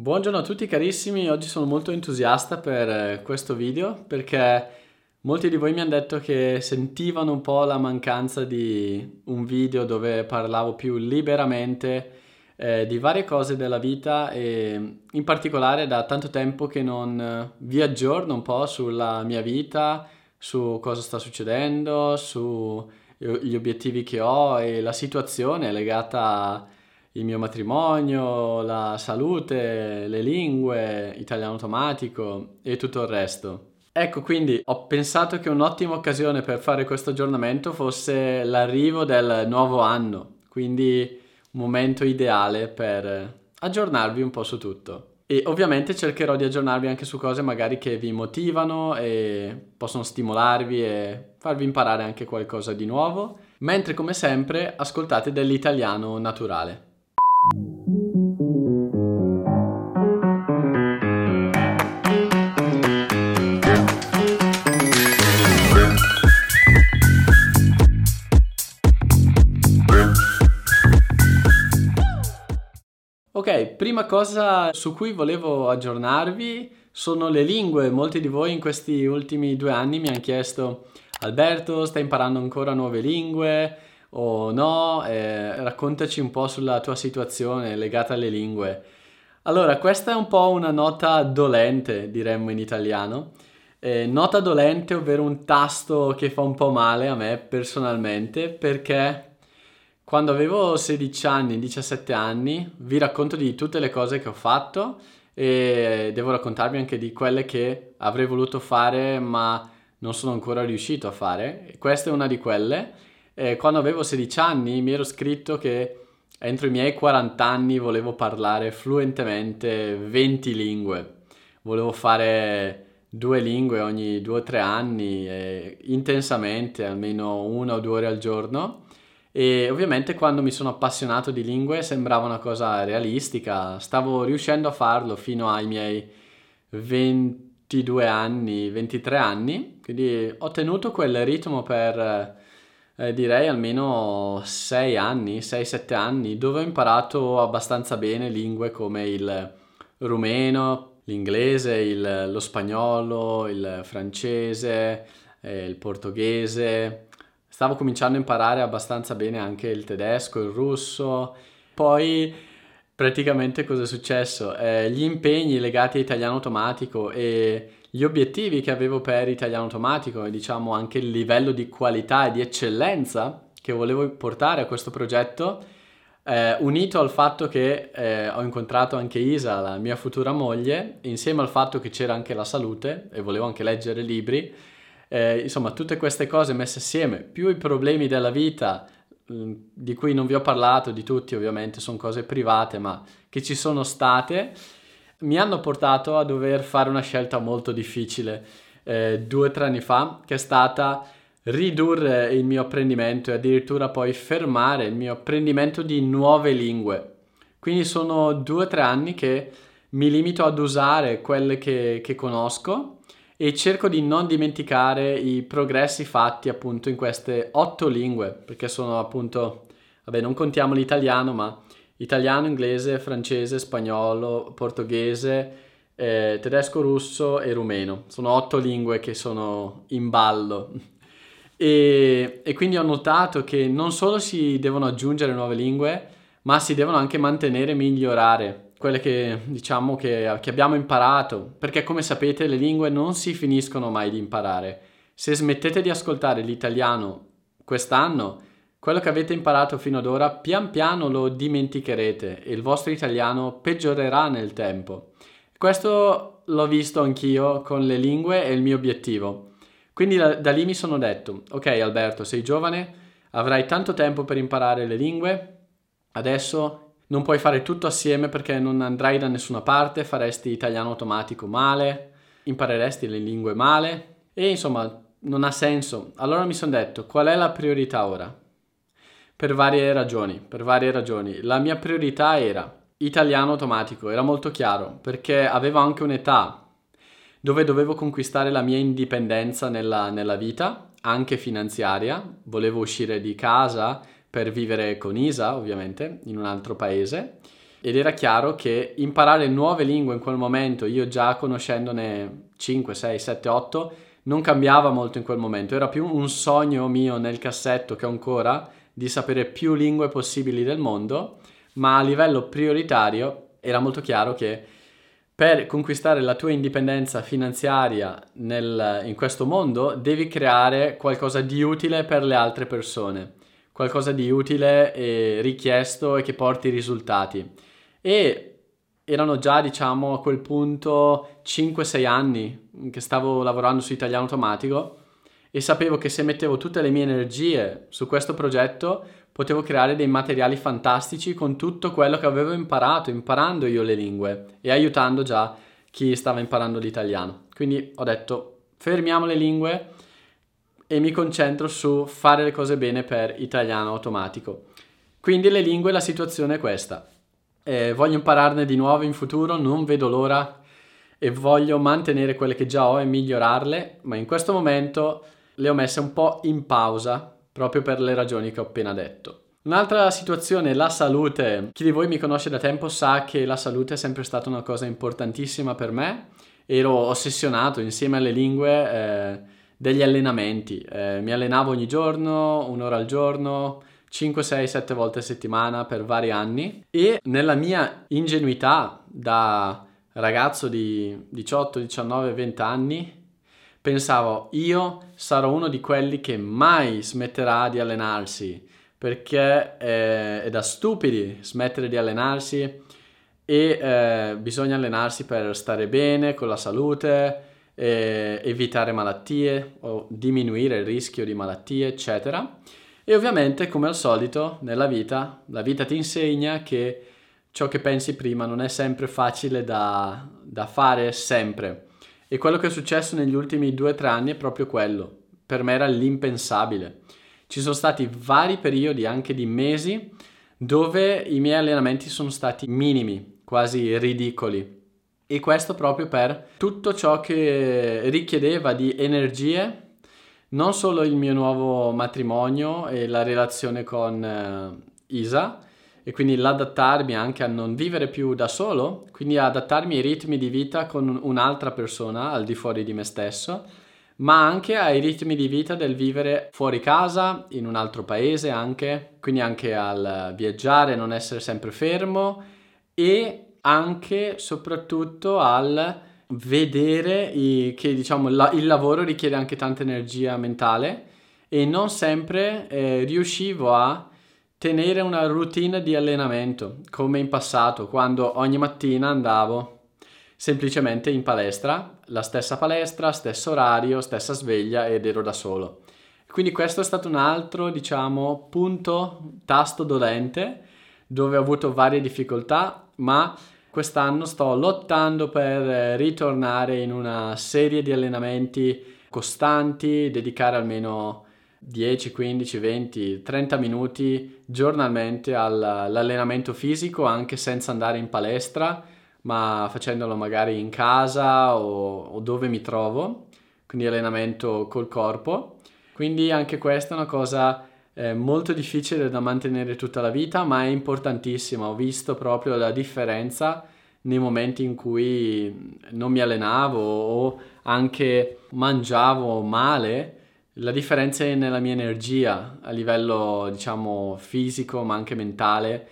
Buongiorno a tutti carissimi, oggi sono molto entusiasta per questo video perché molti di voi mi hanno detto che sentivano un po' la mancanza di un video dove parlavo più liberamente di varie cose della vita e in particolare da tanto tempo che non vi aggiorno un po' sulla mia vita, su cosa sta succedendo, su gli obiettivi che ho e la situazione legata il mio matrimonio, la salute, le lingue, italiano automatico e tutto il resto. Ecco, quindi ho pensato che un'ottima occasione per fare questo aggiornamento fosse l'arrivo del nuovo anno, quindi un momento ideale per aggiornarvi un po' su tutto. E ovviamente cercherò di aggiornarvi anche su cose magari che vi motivano e possono stimolarvi e farvi imparare anche qualcosa di nuovo, mentre come sempre ascoltate dell'italiano naturale. Ok, prima cosa su cui volevo aggiornarvi sono le lingue. Molti di voi in questi ultimi 2 anni mi hanno chiesto: Alberto, stai imparando ancora nuove lingue o no? Raccontaci un po' sulla tua situazione legata alle lingue. Allora, questa è un po' una nota dolente, diremmo in italiano. Nota dolente, ovvero un tasto che fa un po' male a me personalmente, perché quando avevo 16 anni, 17 anni, vi racconto di tutte le cose che ho fatto e devo raccontarvi anche di quelle che avrei voluto fare ma non sono ancora riuscito a fare. E questa è una di quelle. Quando avevo 16 anni mi ero scritto che entro i miei 40 anni volevo parlare fluentemente 20 lingue. Volevo fare 2 lingue ogni 2 o 3 anni, intensamente, almeno 1 o 2 ore al giorno. E ovviamente quando mi sono appassionato di lingue sembrava una cosa realistica, stavo riuscendo a farlo fino ai miei 22 anni, 23 anni, quindi ho tenuto quel ritmo per direi almeno 6 anni, 6-7 anni, dove ho imparato abbastanza bene lingue come il rumeno, l'inglese, lo spagnolo, il francese, il portoghese. Stavo cominciando a imparare abbastanza bene anche il tedesco, il russo. Poi praticamente cosa è successo? Gli impegni legati a italiano automatico e gli obiettivi che avevo per italiano automatico e diciamo anche il livello di qualità e di eccellenza che volevo portare a questo progetto, unito al fatto che ho incontrato anche Isa, la mia futura moglie, insieme al fatto che c'era anche la salute e volevo anche leggere libri. Insomma, tutte queste cose messe assieme, più i problemi della vita, di cui non vi ho parlato, di tutti ovviamente, sono cose private, ma che ci sono state, mi hanno portato a dover fare una scelta molto difficile 2 o 3 anni fa, che è stata ridurre il mio apprendimento e addirittura poi fermare il mio apprendimento di nuove lingue. Quindi sono 2 o 3 anni che mi limito ad usare quelle che conosco e cerco di non dimenticare i progressi fatti appunto in queste 8 lingue, perché sono appunto, vabbè, non contiamo l'italiano, ma italiano, inglese, francese, spagnolo, portoghese, tedesco, russo e rumeno. Sono 8 lingue che sono in ballo. E quindi ho notato che non solo si devono aggiungere nuove lingue, ma si devono anche mantenere e migliorare quelle che diciamo che abbiamo imparato, perché come sapete le lingue non si finiscono mai di imparare. Se smettete di ascoltare l'italiano quest'anno, quello che avete imparato fino ad ora pian piano lo dimenticherete e il vostro italiano peggiorerà nel tempo. Questo l'ho visto anch'io con le lingue e il mio obiettivo. Quindi da lì mi sono detto, ok Alberto, sei giovane, avrai tanto tempo per imparare le lingue, adesso non puoi fare tutto assieme perché non andrai da nessuna parte, faresti italiano automatico male, impareresti le lingue male e insomma non ha senso. Allora mi sono detto, qual è la priorità ora? Per varie ragioni, per varie ragioni. La mia priorità era italiano automatico, era molto chiaro, perché avevo anche un'età dove dovevo conquistare la mia indipendenza nella vita, anche finanziaria. Volevo uscire di casa per vivere con Isa, ovviamente, in un altro paese. ed era chiaro che imparare nuove lingue in quel momento, io già conoscendone 5, 6, 7, 8, non cambiava molto in quel momento, era più un sogno mio nel cassetto che ho ancora di sapere più lingue possibili del mondo, ma a livello prioritario era molto chiaro che per conquistare la tua indipendenza finanziaria in questo mondo devi creare qualcosa di utile per le altre persone, qualcosa di utile e richiesto e che porti risultati. E erano già, diciamo, a quel punto 5-6 anni che stavo lavorando su Italiano Automatico e sapevo che se mettevo tutte le mie energie su questo progetto potevo creare dei materiali fantastici con tutto quello che avevo imparato, imparando io le lingue e aiutando già chi stava imparando l'italiano. Quindi ho detto, fermiamo le lingue e mi concentro su fare le cose bene per Italiano Automatico. Quindi le lingue, la situazione è questa. Voglio impararne di nuovo in futuro, non vedo l'ora e voglio mantenere quelle che già ho e migliorarle, ma in questo momento le ho messe un po' in pausa proprio per le ragioni che ho appena detto. Un'altra situazione, la salute. Chi di voi mi conosce da tempo sa che la salute è sempre stata una cosa importantissima per me. Ero ossessionato insieme alle lingue degli allenamenti. Mi allenavo ogni giorno, un'ora al giorno, 5, 6, 7 volte a settimana per vari anni e nella mia ingenuità da ragazzo di 18, 19, 20 anni pensavo io sarò uno di quelli che mai smetterà di allenarsi perché è da stupidi smettere di allenarsi e bisogna allenarsi per stare bene con la salute, evitare malattie o diminuire il rischio di malattie, eccetera. E ovviamente, come al solito, nella vita, la vita ti insegna che ciò che pensi prima non è sempre facile da fare sempre. E quello che è successo negli ultimi 2 o 3 anni è proprio quello. Per me era l'impensabile. Ci sono stati vari periodi, anche di mesi, dove i miei allenamenti sono stati minimi, quasi ridicoli. E questo proprio per tutto ciò che richiedeva di energie, non solo il mio nuovo matrimonio e la relazione con Isa, e quindi l'adattarmi anche a non vivere più da solo, quindi adattarmi ai ritmi di vita con un'altra persona al di fuori di me stesso, ma anche ai ritmi di vita del vivere fuori casa, in un altro paese anche, quindi anche al viaggiare, non essere sempre fermo e anche soprattutto al vedere che diciamo il lavoro richiede anche tanta energia mentale e non sempre riuscivo a tenere una routine di allenamento come in passato quando ogni mattina andavo semplicemente in palestra, la stessa palestra, stesso orario, stessa sveglia ed ero da solo. Quindi questo è stato un altro, diciamo, tasto dolente dove ho avuto varie difficoltà, ma quest'anno sto lottando per ritornare in una serie di allenamenti costanti, dedicare almeno 10, 15, 20, 30 minuti giornalmente all'allenamento fisico, anche senza andare in palestra, ma facendolo magari in casa o dove mi trovo, quindi allenamento col corpo. Quindi anche questa è una cosa molto difficile da mantenere tutta la vita, ma è importantissima. Ho visto proprio la differenza nei momenti in cui non mi allenavo o anche mangiavo male. La differenza è nella mia energia a livello, diciamo, fisico, ma anche mentale.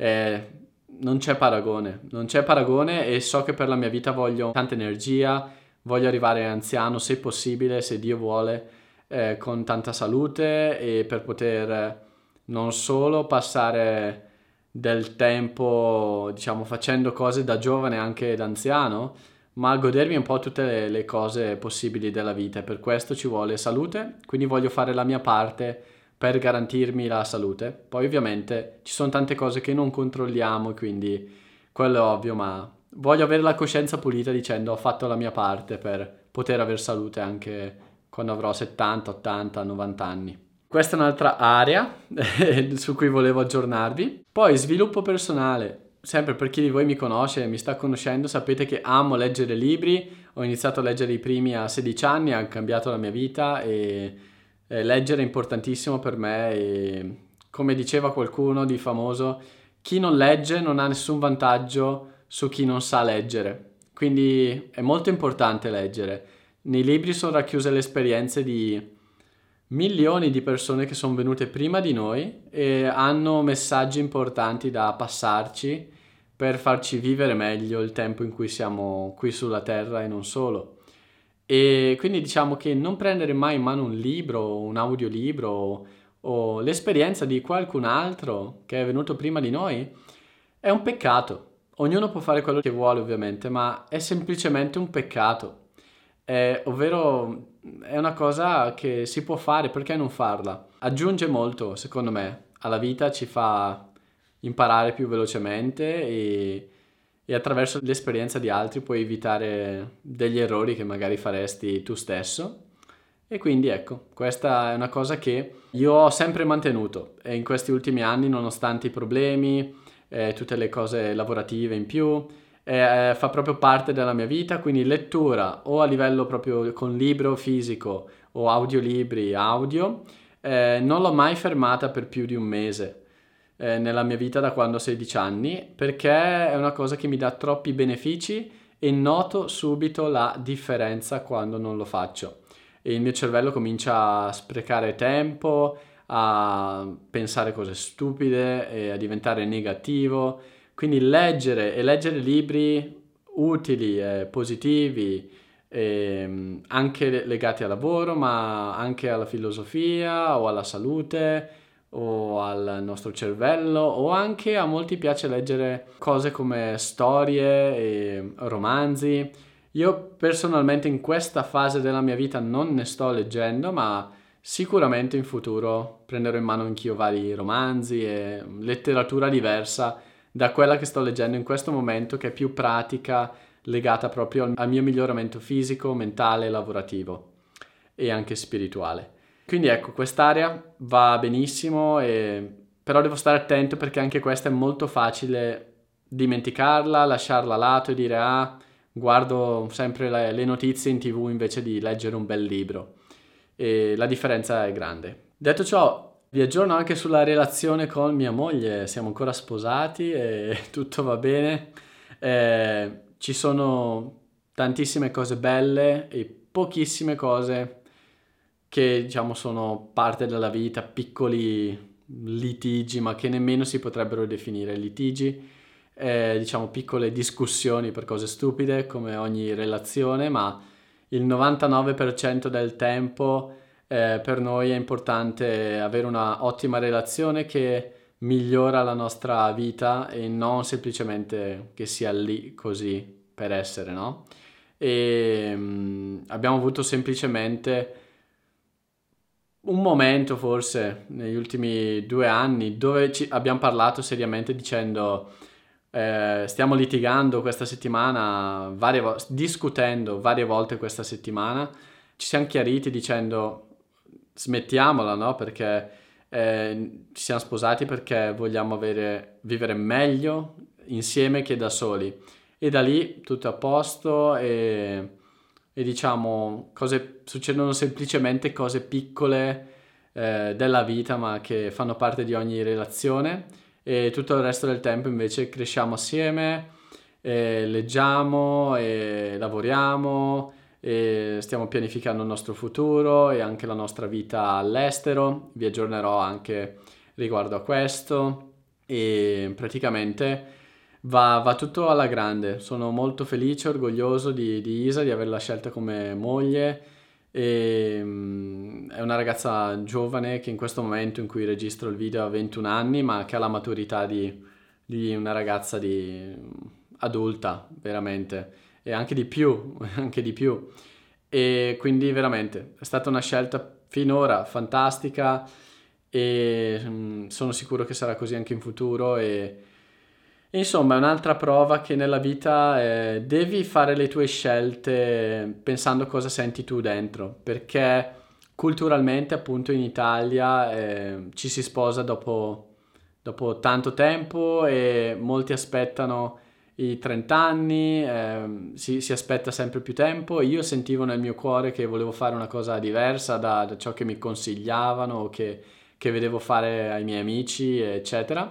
Non c'è paragone, non c'è paragone e so che per la mia vita voglio tanta energia, voglio arrivare anziano se possibile, se Dio vuole, con tanta salute e per poter non solo passare del tempo, diciamo, facendo cose da giovane anche da anziano, ma godermi un po' tutte le cose possibili della vita e per questo ci vuole salute, quindi voglio fare la mia parte per garantirmi la salute. Poi ovviamente ci sono tante cose che non controlliamo, quindi quello è ovvio, ma voglio avere la coscienza pulita dicendo ho fatto la mia parte per poter avere salute anche quando avrò 70, 80, 90 anni. Questa è un'altra area su cui volevo aggiornarvi. Poi sviluppo personale. Sempre per chi di voi mi conosce e mi sta conoscendo, sapete che amo leggere libri. Ho iniziato a leggere i primi a 16 anni, ha cambiato la mia vita e leggere è importantissimo per me e come diceva qualcuno di famoso, chi non legge non ha nessun vantaggio su chi non sa leggere. Quindi è molto importante leggere. Nei libri sono racchiuse le esperienze di milioni di persone che sono venute prima di noi e hanno messaggi importanti da passarci per farci vivere meglio il tempo in cui siamo qui sulla Terra e non solo. E quindi diciamo che non prendere mai in mano un libro, un audiolibro o l'esperienza di qualcun altro che è venuto prima di noi è un peccato. Ognuno può fare quello che vuole ovviamente, ma è semplicemente un peccato. Ovvero è una cosa che si può fare, perché non farla? Aggiunge molto, secondo me, alla vita, ci fa imparare più velocemente e attraverso l'esperienza di altri puoi evitare degli errori che magari faresti tu stesso. E quindi ecco, questa è una cosa che io ho sempre mantenuto e in questi ultimi anni, nonostante i problemi, tutte le cose lavorative in più, fa proprio parte della mia vita, quindi lettura o a livello proprio con libro fisico o audiolibri audio, non l'ho mai fermata per più di un mese nella mia vita da quando ho 16 anni, perché è una cosa che mi dà troppi benefici e noto subito la differenza quando non lo faccio. E il mio cervello comincia a sprecare tempo, a pensare cose stupide e a diventare negativo. Quindi leggere e leggere libri utili e positivi, anche legati al lavoro, ma anche alla filosofia o alla salute o al nostro cervello, o anche a molti piace leggere cose come storie e romanzi. Io personalmente in questa fase della mia vita non ne sto leggendo, ma sicuramente in futuro prenderò in mano anch'io vari romanzi e letteratura diversa da quella che sto leggendo in questo momento, che è più pratica, legata proprio al mio miglioramento fisico, mentale, lavorativo e anche spirituale. Quindi ecco, quest'area va benissimo, però devo stare attento perché anche questa è molto facile dimenticarla, lasciarla a lato e dire guardo sempre le notizie in TV invece di leggere un bel libro. E la differenza è grande. Detto ciò, vi aggiorno anche sulla relazione con mia moglie, siamo ancora sposati e tutto va bene. Ci sono tantissime cose belle e pochissime cose che diciamo sono parte della vita, piccoli litigi, ma che nemmeno si potrebbero definire litigi, diciamo piccole discussioni per cose stupide come ogni relazione, ma il 99% del tempo per noi è importante avere una ottima relazione che migliora la nostra vita e non semplicemente che sia lì così per essere, no? E abbiamo avuto semplicemente un momento forse negli ultimi 2 anni dove abbiamo parlato seriamente dicendo stiamo litigando questa settimana, discutendo varie volte questa settimana, ci siamo chiariti dicendo smettiamola, no? Perché ci siamo sposati perché vogliamo vivere meglio insieme che da soli. E da lì tutto a posto e diciamo succedono semplicemente cose piccole della vita ma che fanno parte di ogni relazione e tutto il resto del tempo invece cresciamo assieme, leggiamo e lavoriamo e stiamo pianificando il nostro futuro e anche la nostra vita all'estero. Vi aggiornerò anche riguardo a questo e praticamente va tutto alla grande. Sono molto felice e orgoglioso di Isa, di averla scelta come moglie. E, è una ragazza giovane che in questo momento in cui registro il video ha 21 anni, ma che ha la maturità di una ragazza adulta, veramente, e anche di più, anche di più. E quindi veramente è stata una scelta finora fantastica e sono sicuro che sarà così anche in futuro e insomma, è un'altra prova che nella vita devi fare le tue scelte pensando cosa senti tu dentro, perché culturalmente, appunto, in Italia ci si sposa dopo tanto tempo e molti aspettano i 30 anni, si aspetta sempre più tempo. Io sentivo nel mio cuore che volevo fare una cosa diversa da ciò che mi consigliavano o che vedevo fare ai miei amici, eccetera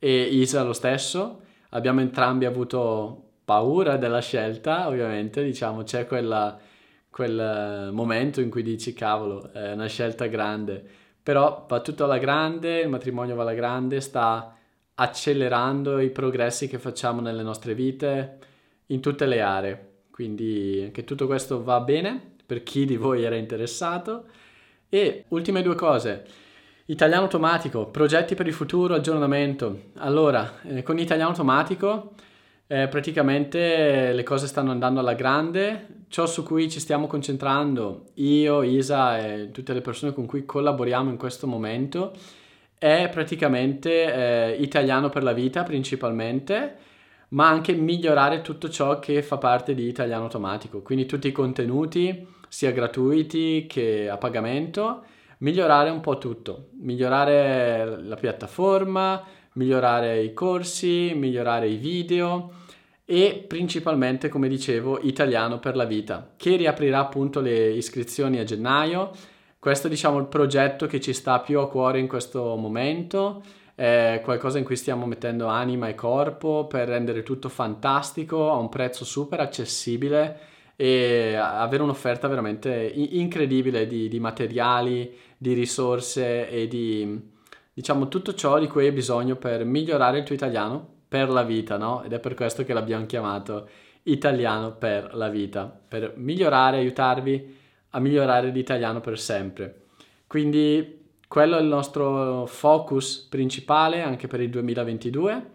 e Isa lo stesso. Abbiamo entrambi avuto paura della scelta, ovviamente, diciamo, c'è quel momento in cui dici, cavolo, è una scelta grande, però va tutto alla grande, il matrimonio va alla grande, sta accelerando i progressi che facciamo nelle nostre vite in tutte le aree. Quindi che tutto questo va bene per chi di voi era interessato. E ultime due cose. Italiano automatico, progetti per il futuro, aggiornamento. Allora, con Italiano automatico praticamente le cose stanno andando alla grande. Ciò su cui ci stiamo concentrando, io, Isa e tutte le persone con cui collaboriamo in questo momento, è praticamente italiano per la vita principalmente, ma anche migliorare tutto ciò che fa parte di Italiano automatico, quindi tutti i contenuti, sia gratuiti che a pagamento, migliorare un po' tutto, migliorare la piattaforma, migliorare i corsi, migliorare i video e principalmente, come dicevo, Italiano per la vita, che riaprirà appunto le iscrizioni a gennaio. Questo diciamo il progetto che ci sta più a cuore in questo momento, è qualcosa in cui stiamo mettendo anima e corpo per rendere tutto fantastico a un prezzo super accessibile e avere un'offerta veramente incredibile di materiali, di risorse e di, diciamo, tutto ciò di cui hai bisogno per migliorare il tuo italiano per la vita, no? Ed è per questo che l'abbiamo chiamato Italiano per la vita, per migliorare, aiutarvi a migliorare l'italiano per sempre. Quindi quello è il nostro focus principale anche per il 2022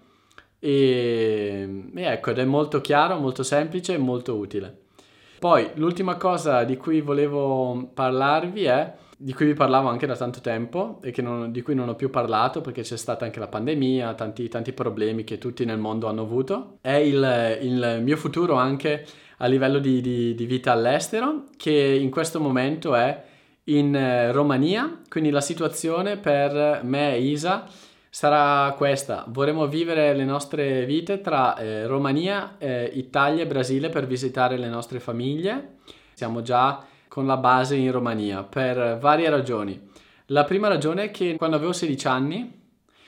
e ecco, ed è molto chiaro, molto semplice e molto utile. Poi l'ultima cosa di cui volevo parlarvi è, di cui vi parlavo anche da tanto tempo e di cui non ho più parlato perché c'è stata anche la pandemia, tanti problemi che tutti nel mondo hanno avuto, è il mio futuro anche a livello di vita all'estero, che in questo momento è in Romania, quindi la situazione per me e Isa sarà questa: vorremmo vivere le nostre vite tra Romania, Italia e Brasile per visitare le nostre famiglie. Siamo già con la base in Romania per varie ragioni. La prima ragione è che quando avevo 16 anni,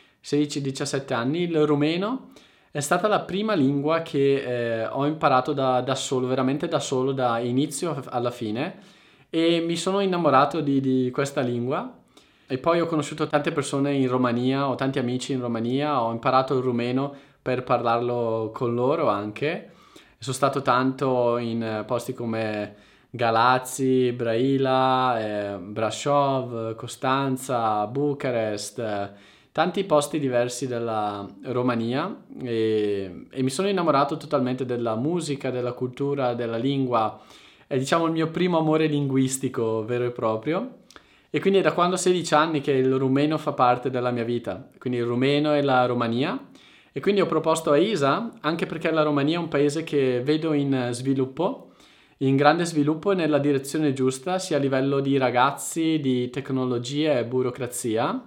16-17 anni, il rumeno è stata la prima lingua che ho imparato da solo, veramente da solo, da inizio alla fine, e mi sono innamorato di questa lingua. E poi ho conosciuto tante persone in Romania, ho tanti amici in Romania, ho imparato il rumeno per parlarlo con loro anche. Sono stato tanto in posti come Galazzi, Braila, Brasov, Costanza, Bucarest, tanti posti diversi della Romania e mi sono innamorato totalmente della musica, della cultura, della lingua. È diciamo il mio primo amore linguistico vero e proprio. E quindi è da quando ho 16 anni che il rumeno fa parte della mia vita, quindi il rumeno e la Romania. E quindi ho proposto a Isa, anche perché la Romania è un paese che vedo in sviluppo, in grande sviluppo e nella direzione giusta, sia a livello di ragazzi, di tecnologia e burocrazia.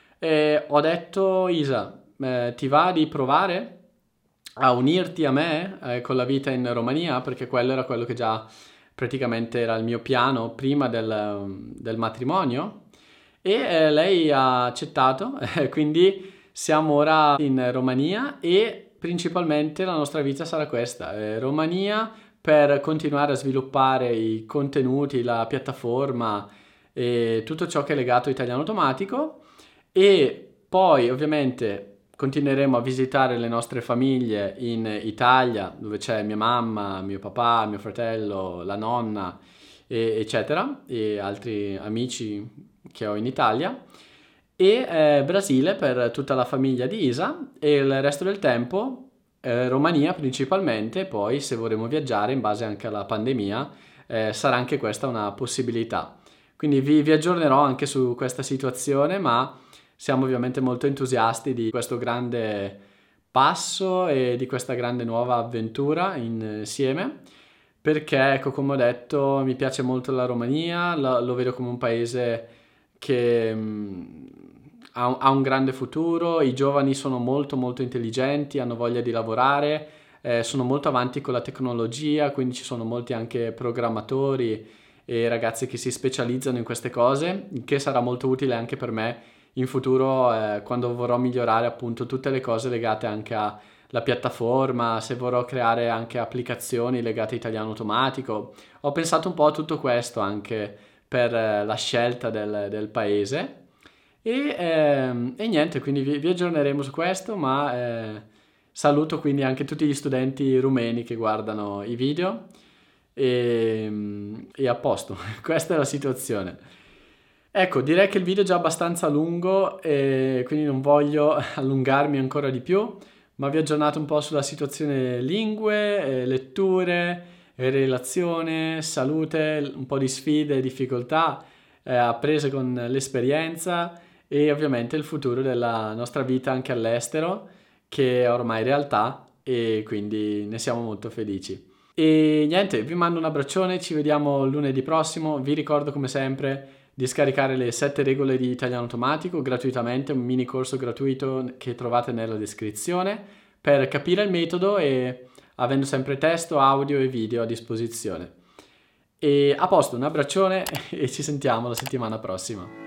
E ho detto, Isa, ti va di provare a unirti a me con la vita in Romania? Perché quello era quello che già praticamente era il mio piano prima del matrimonio. E lei ha accettato, quindi siamo ora in Romania e principalmente la nostra vita sarà questa, Romania per continuare a sviluppare i contenuti, la piattaforma e tutto ciò che è legato a Italiano Automatico, e poi ovviamente continueremo a visitare le nostre famiglie in Italia, dove c'è mia mamma, mio papà, mio fratello, la nonna, eccetera, e altri amici che ho in Italia, e Brasile per tutta la famiglia di Isa, e il resto del tempo Romania principalmente. Poi se vorremmo viaggiare in base anche alla pandemia sarà anche questa una possibilità. Quindi vi aggiornerò anche su questa situazione, ma siamo ovviamente molto entusiasti di questo grande passo e di questa grande nuova avventura insieme, perché ecco, come ho detto, mi piace molto la Romania, lo vedo come un paese che ha un grande futuro, i giovani sono molto molto intelligenti, hanno voglia di lavorare, sono molto avanti con la tecnologia, quindi ci sono molti anche programmatori e ragazzi che si specializzano in queste cose, il che sarà molto utile anche per me in futuro quando vorrò migliorare appunto tutte le cose legate anche alla piattaforma, se vorrò creare anche applicazioni legate a italiano automatico. Ho pensato un po' a tutto questo anche per la scelta del paese e niente, quindi vi aggiorneremo su questo, ma saluto quindi anche tutti gli studenti rumeni che guardano i video e a posto, questa è la situazione. Ecco, direi che il video è già abbastanza lungo e quindi non voglio allungarmi ancora di più, ma vi ho aggiornato un po' sulla situazione lingue, letture, relazione, salute, un po' di sfide e difficoltà apprese con l'esperienza e ovviamente il futuro della nostra vita anche all'estero, che è ormai realtà e quindi ne siamo molto felici. E niente, vi mando un abbraccione, ci vediamo lunedì prossimo. Vi ricordo come sempre di scaricare le 7 regole di italiano automatico gratuitamente, un mini corso gratuito che trovate nella descrizione per capire il metodo e avendo sempre testo, audio e video a disposizione. E a posto, un abbraccione e ci sentiamo la settimana prossima.